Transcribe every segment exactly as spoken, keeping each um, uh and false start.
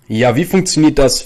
Ja, wie funktioniert das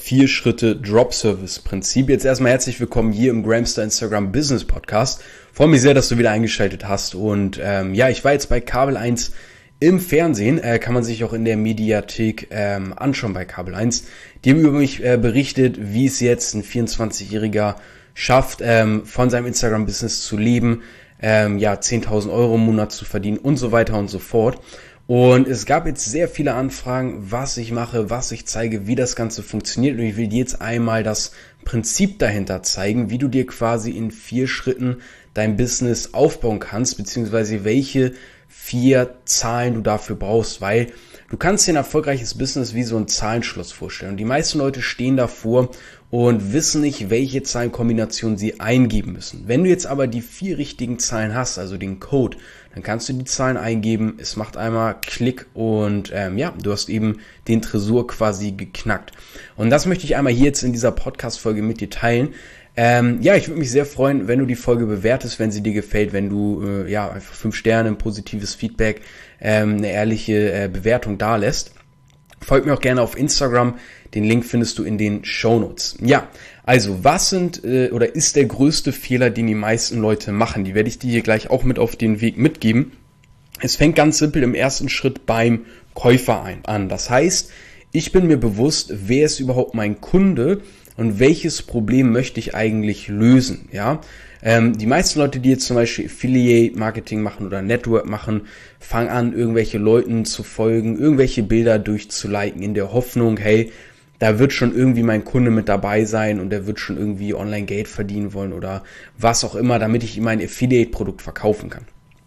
Vier-Schritte-Drop-Service-Prinzip? Jetzt erstmal herzlich willkommen hier im Gramster Instagram Business Podcast. Freue mich sehr, dass du wieder eingeschaltet hast. Und ähm, ja, ich war jetzt bei Kabel eins im Fernsehen. Äh, kann man sich auch in der Mediathek ähm, anschauen bei Kabel eins. Die haben über mich äh, berichtet, wie es jetzt ein vierundzwanzigjähriger schafft, ähm, von seinem Instagram-Business zu leben, ähm, ja, zehntausend Euro im Monat zu verdienen und so weiter und so fort. Und es gab jetzt sehr viele Anfragen, was ich mache, was ich zeige, wie das Ganze funktioniert. Und ich will dir jetzt einmal das Prinzip dahinter zeigen, wie du dir quasi in vier Schritten dein Business aufbauen kannst, beziehungsweise welche vier Zahlen du dafür brauchst, weil du kannst dir ein erfolgreiches Business wie so ein Zahlenschloss vorstellen. Und die meisten Leute stehen davor und wissen nicht, welche Zahlenkombination sie eingeben müssen. Wenn du jetzt aber die vier richtigen Zahlen hast, also den Code, dann kannst du die Zahlen eingeben, es macht einmal Klick und ähm, ja, du hast eben den Tresor quasi geknackt. Und das möchte ich einmal hier jetzt in dieser Podcast-Folge mit dir teilen. Ähm, ja, ich würde mich sehr freuen, wenn du die Folge bewertest, wenn sie dir gefällt, wenn du äh, ja einfach fünf Sterne, ein positives Feedback, ähm, eine ehrliche äh, Bewertung dalässt. Folgt mir auch gerne auf Instagram, den Link findest du in den Shownotes. Ja, also was sind äh, oder ist der größte Fehler, den die meisten Leute machen? Die werde ich dir hier gleich auch mit auf den Weg mitgeben. Es fängt ganz simpel im ersten Schritt beim Käufer ein, an. Das heißt, ich bin mir bewusst, wer ist überhaupt mein Kunde und welches Problem möchte ich eigentlich lösen, ja? Ähm, die meisten Leute, die jetzt zum Beispiel Affiliate-Marketing machen oder Network machen, fangen an, irgendwelche Leuten zu folgen, irgendwelche Bilder durchzuliken in der Hoffnung, hey, da wird schon irgendwie mein Kunde mit dabei sein und der wird schon irgendwie online Geld verdienen wollen oder was auch immer, damit ich ihm ein Affiliate-Produkt verkaufen kann.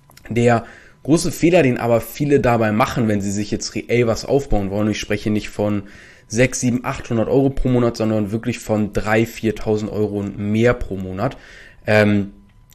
Der große Fehler, den aber viele dabei machen, wenn sie sich jetzt reell was aufbauen wollen, ich spreche nicht von sechshundert, siebenhundert, achthundert Euro pro Monat, sondern wirklich von dreitausend, viertausend Euro und mehr pro Monat. Ähm,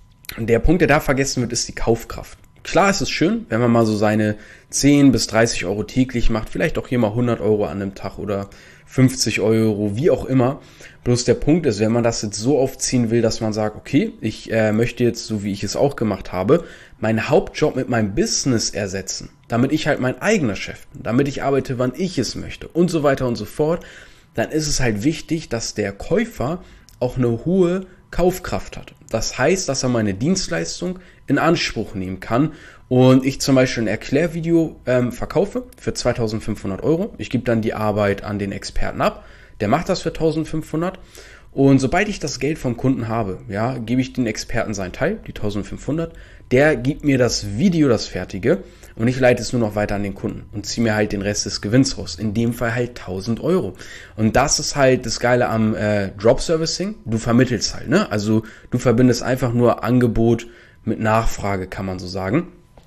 der Punkt, der da vergessen wird, ist die Kaufkraft. Klar, es ist schön, wenn man mal so seine zehn bis dreißig Euro täglich macht, vielleicht auch hier mal hundert Euro an einem Tag oder fünfzig Euro, wie auch immer. Bloß der Punkt ist, wenn man das jetzt so aufziehen will, dass man sagt, okay, ich äh, möchte jetzt, so wie ich es auch gemacht habe, meinen Hauptjob mit meinem Business ersetzen, damit ich halt mein eigener Chef bin, damit ich arbeite, wann ich es möchte und so weiter und so fort, dann ist es halt wichtig, dass der Käufer auch eine hohe Kaufkraft hat. Das heißt, dass er meine Dienstleistung in Anspruch nehmen kann und ich zum Beispiel ein Erklärvideo ähm, verkaufe für zweitausendfünfhundert Euro. Ich gebe dann die Arbeit an den Experten ab, der macht das für eintausendfünfhundert und sobald ich das Geld vom Kunden habe, ja, gebe ich den Experten seinen Teil, die eintausendfünfhundert, der gibt mir das Video, das fertige und ich leite es nur noch weiter an den Kunden und ziehe mir halt den Rest des Gewinns raus. In dem Fall halt tausend Euro. Und das ist halt das Geile am äh, Drop-Servicing. Du vermittelst halt, ne? Also du verbindest einfach nur Angebot mit Nachfrage, kann man so sagen.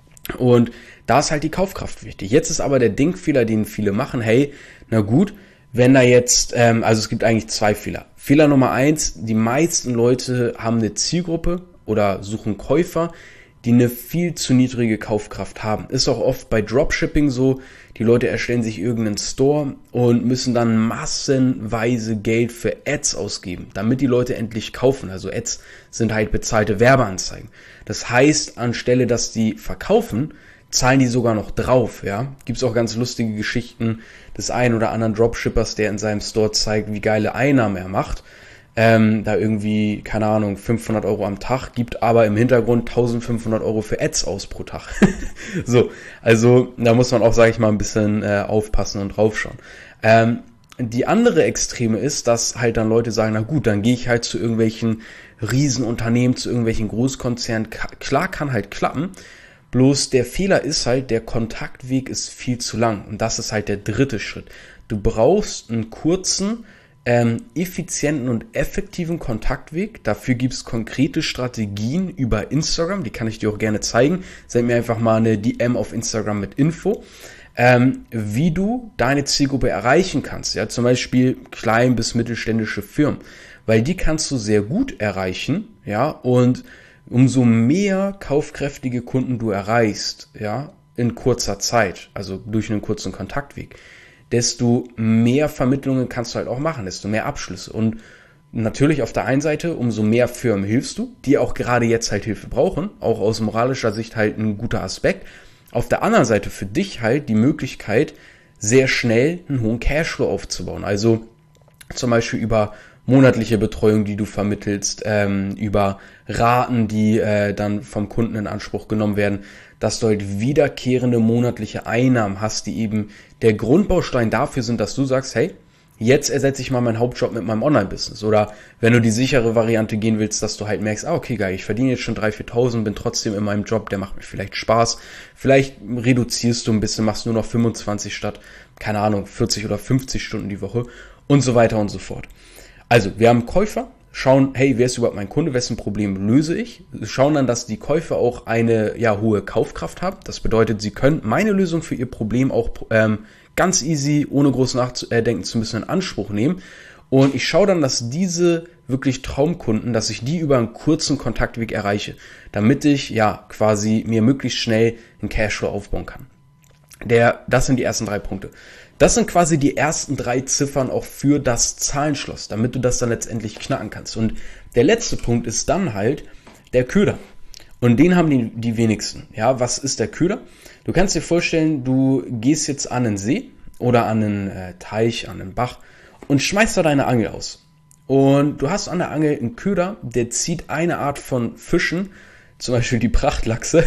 Und da ist halt die Kaufkraft wichtig. Jetzt ist aber der Denkfehler, den viele machen, hey, na gut, wenn da jetzt, ähm, also es gibt eigentlich zwei Fehler. Fehler Nummer eins, die meisten Leute haben eine Zielgruppe oder suchen Käufer, die eine viel zu niedrige Kaufkraft haben. Ist auch oft bei Dropshipping so, die Leute erstellen sich irgendeinen Store und müssen dann massenweise Geld für Ads ausgeben, damit die Leute endlich kaufen. Also Ads sind halt bezahlte Werbeanzeigen. Das heißt, anstelle, dass die verkaufen, zahlen die sogar noch drauf, ja. Gibt's auch ganz lustige Geschichten des einen oder anderen Dropshippers, der in seinem Store zeigt, wie geile Einnahmen er macht. Ähm, da irgendwie, keine Ahnung, fünfhundert Euro am Tag, gibt aber im Hintergrund eintausendfünfhundert Euro für Ads aus pro Tag. So, also da muss man auch, sage ich mal, ein bisschen äh, aufpassen und draufschauen. Ähm, die andere Extreme ist, dass halt dann Leute sagen, na gut, dann gehe ich halt zu irgendwelchen Riesenunternehmen, zu irgendwelchen Großkonzernen. Klar, kann halt klappen, bloß der Fehler ist halt, der Kontaktweg ist viel zu lang und das ist halt der dritte Schritt. Du brauchst einen kurzen, Ähm, effizienten und effektiven Kontaktweg. Dafür gibt es konkrete Strategien über Instagram, die kann ich dir auch gerne zeigen. Send mir einfach mal eine D M auf Instagram mit Info, ähm, wie du deine Zielgruppe erreichen kannst. Ja, zum Beispiel klein- bis mittelständische Firmen, weil die kannst du sehr gut erreichen, ja, und umso mehr kaufkräftige Kunden du erreichst, ja, in kurzer Zeit, also durch einen kurzen Kontaktweg, desto mehr Vermittlungen kannst du halt auch machen, desto mehr Abschlüsse. Und natürlich auf der einen Seite, umso mehr Firmen hilfst du, die auch gerade jetzt halt Hilfe brauchen, auch aus moralischer Sicht halt ein guter Aspekt. Auf der anderen Seite für dich halt die Möglichkeit, sehr schnell einen hohen Cashflow aufzubauen. Also zum Beispiel über monatliche Betreuung, die du vermittelst, ähm, über Raten, die äh, dann vom Kunden in Anspruch genommen werden, dass du halt wiederkehrende monatliche Einnahmen hast, die eben der Grundbaustein dafür sind, dass du sagst, hey, jetzt ersetze ich mal meinen Hauptjob mit meinem Online-Business. Oder wenn du die sichere Variante gehen willst, dass du halt merkst, ah, okay, geil, ich verdiene jetzt schon dreitausend, viertausend, bin trotzdem in meinem Job, der macht mir vielleicht Spaß. Vielleicht reduzierst du ein bisschen, machst nur noch fünfundzwanzig statt, keine Ahnung, vierzig oder fünfzig Stunden die Woche und so weiter und so fort. Also, wir haben Käufer, schauen, hey, wer ist überhaupt mein Kunde, wessen Problem löse ich? Schauen dann, dass die Käufer auch eine ja hohe Kaufkraft haben. Das bedeutet, sie können meine Lösung für ihr Problem auch ähm, ganz easy, ohne groß nachdenken zu müssen, in Anspruch nehmen. Und ich schaue dann, dass diese wirklich Traumkunden, dass ich die über einen kurzen Kontaktweg erreiche, damit ich ja quasi mir möglichst schnell einen Cashflow aufbauen kann. Der, das sind die ersten drei Punkte. Das sind quasi die ersten drei Ziffern auch für das Zahlenschloss, damit du das dann letztendlich knacken kannst. Und der letzte Punkt ist dann halt der Köder. Und den haben die, die wenigsten. Ja, was ist der Köder? Du kannst dir vorstellen, du gehst jetzt an einen See oder an einen äh, Teich, an einen Bach und schmeißt da deine Angel aus. Und du hast an der Angel einen Köder, der zieht eine Art von Fischen, zum Beispiel die Prachtlachse.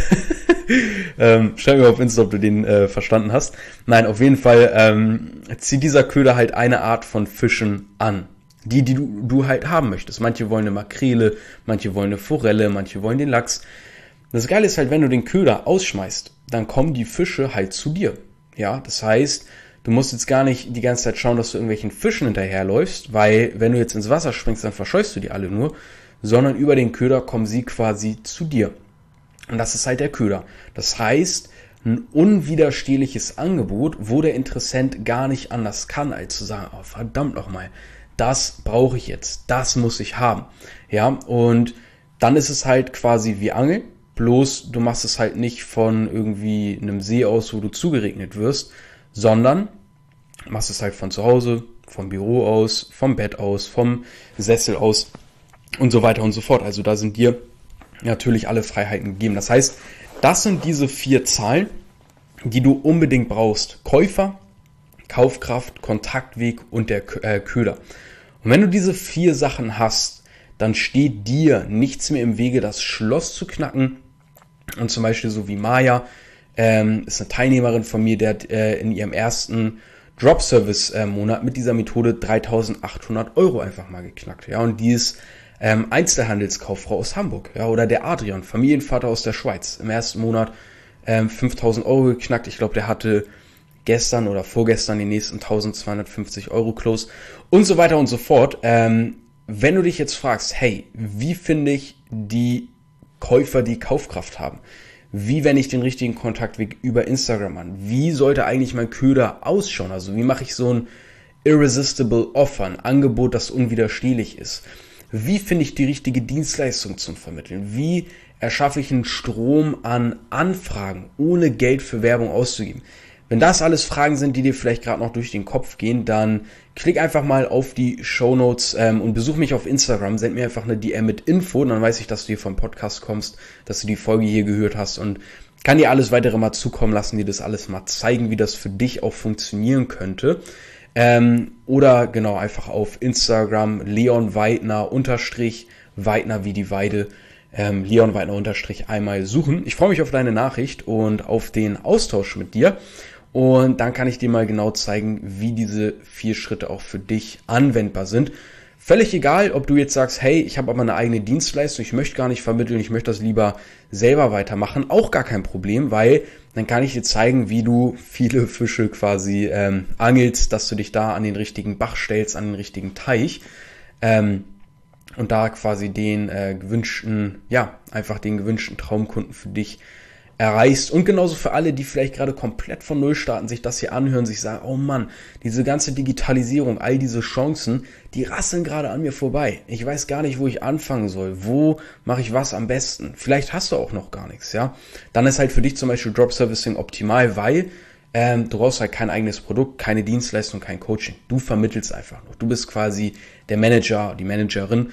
ähm, schreib mir auf Insta, ob du den äh, verstanden hast. Nein, auf jeden Fall ähm, zieht dieser Köder halt eine Art von Fischen an. Die, die du, du halt haben möchtest. Manche wollen eine Makrele, manche wollen eine Forelle, manche wollen den Lachs. Das Geile ist halt, wenn du den Köder ausschmeißt, dann kommen die Fische halt zu dir. Ja, das heißt, du musst jetzt gar nicht die ganze Zeit schauen, dass du irgendwelchen Fischen hinterherläufst, weil wenn du jetzt ins Wasser springst, dann verscheuchst du die alle nur, sondern über den Köder kommen sie quasi zu dir. Und das ist halt der Köder. Das heißt, ein unwiderstehliches Angebot, wo der Interessent gar nicht anders kann, als zu sagen, oh verdammt nochmal, das brauche ich jetzt, das muss ich haben. Ja, und dann ist es halt quasi wie Angeln, bloß du machst es halt nicht von irgendwie einem See aus, wo du zugeregnet wirst, sondern machst es halt von zu Hause, vom Büro aus, vom Bett aus, vom Sessel aus und so weiter und so fort. Also da sind dir natürlich alle Freiheiten gegeben. Das heißt, das sind diese vier Zahlen, die du unbedingt brauchst. Käufer, Kaufkraft, Kontaktweg und der äh, Köder. Und wenn du diese vier Sachen hast, dann steht dir nichts mehr im Wege, das Schloss zu knacken. Und zum Beispiel so wie Maya, ähm, ist eine Teilnehmerin von mir, der hat äh, in ihrem ersten Drop-Service-Monat mit dieser Methode dreitausendachthundert Euro einfach mal geknackt. Ja, und die ist ähm, Einzelhandelskauffrau aus Hamburg. Ja, oder der Adrian, Familienvater aus der Schweiz. Im ersten Monat ähm, fünftausend Euro geknackt. Ich glaube, der hatte gestern oder vorgestern die nächsten eintausendzweihundertfünfzig Euro close und so weiter und so fort. Ähm, wenn du dich jetzt fragst, hey, wie finde ich die Käufer, die Kaufkraft haben? Wie wende ich den richtigen Kontaktweg über Instagram an? Wie sollte eigentlich mein Köder ausschauen? Also wie mache ich so ein irresistible Offer, ein Angebot, das unwiderstehlich ist? Wie finde ich die richtige Dienstleistung zum Vermitteln? Wie erschaffe ich einen Strom an Anfragen, ohne Geld für Werbung auszugeben? Wenn das alles Fragen sind, die dir vielleicht gerade noch durch den Kopf gehen, dann klick einfach mal auf die Shownotes ähm, und besuch mich auf Instagram. Send mir einfach eine D M mit Info, dann weiß ich, dass du hier vom Podcast kommst, dass du die Folge hier gehört hast und kann dir alles weitere mal zukommen lassen, dir das alles mal zeigen, wie das für dich auch funktionieren könnte. Ähm, oder genau, einfach auf Instagram Leon Weidner unterstrich, Weidner wie die Weide, ähm, Leon Weidner unterstrich einmal suchen. Ich freue mich auf deine Nachricht und auf den Austausch mit dir. Und dann kann ich dir mal genau zeigen, wie diese vier Schritte auch für dich anwendbar sind. Völlig egal, ob du jetzt sagst, hey, ich habe aber eine eigene Dienstleistung, ich möchte gar nicht vermitteln, ich möchte das lieber selber weitermachen. Auch gar kein Problem, weil dann kann ich dir zeigen, wie du viele Fische quasi ähm, angelst, dass du dich da an den richtigen Bach stellst, an den richtigen Teich. Ähm, und da quasi den äh, gewünschten, ja, einfach den gewünschten Traumkunden für dich erreichst. Und genauso für alle, die vielleicht gerade komplett von Null starten, sich das hier anhören, sich sagen, oh Mann, diese ganze Digitalisierung, all diese Chancen, die rasseln gerade an mir vorbei. Ich weiß gar nicht, wo ich anfangen soll. Wo mache ich was am besten? Vielleicht hast du auch noch gar nichts, ja. Dann ist halt für dich zum Beispiel Drop Servicing optimal, weil ähm, du brauchst halt kein eigenes Produkt, keine Dienstleistung, kein Coaching. Du vermittelst einfach noch. Du bist quasi der Manager, die Managerin.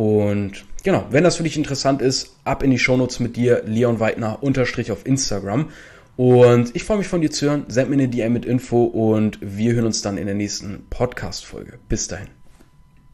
Und genau, wenn das für dich interessant ist, ab in die Shownotes mit dir, Leon Weidner unterstrich auf Instagram. Und ich freue mich von dir zu hören. Send mir eine D M mit Info und wir hören uns dann in der nächsten Podcast-Folge. Bis dahin.